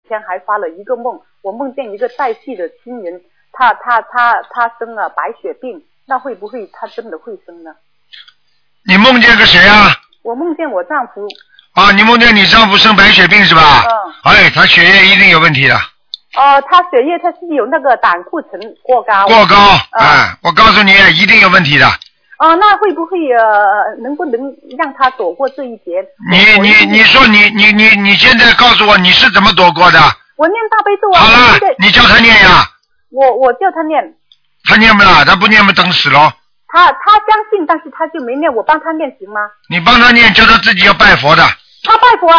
前还发了一个梦，我梦见一个带戏的亲人，他生了白血病，那会不会他真的会生呢？ 你梦见个谁啊？ 我梦见我丈夫。 啊，你梦见你丈夫生白血病是吧？ 嗯。 哎，他血液一定有问题的。 他血液他是有那个胆固醇过高。 过高，我告诉你，一定有问题的。 那会不会能不能让他躲过这一劫？ 你说你现在告诉我你是怎么躲过的？ 我念大悲咒啊。 好了，你叫他念呀。 我叫他念。他念不了，他不念不等死咯。 他相信，但是他就没念，我帮他念行吗？ 你帮他念，叫他自己要拜佛的。 他拜佛啊。